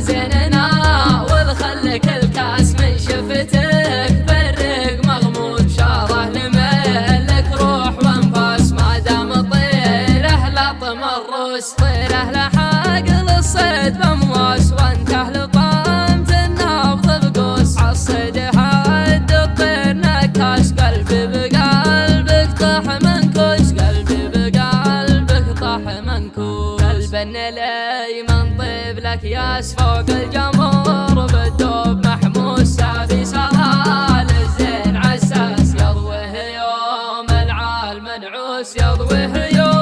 زيننا ودخلك الكاس من شفتك برق مغمود شاره لملك روح وانفاس ما دام طيره لطم الروس طيره لحق للصيد بمواس وانت اهل طامت النبض بقوس عالصيد حد الطير نكاس قلبي بقلبك طاح منكوس قلبي بقلبك طاح منكوس قلبنا الايمن طيب لك ياس فوق الجمهور بالدوب محموس سافي سرال الزين عساس يضويه يوم العال منعوس يضويه يوم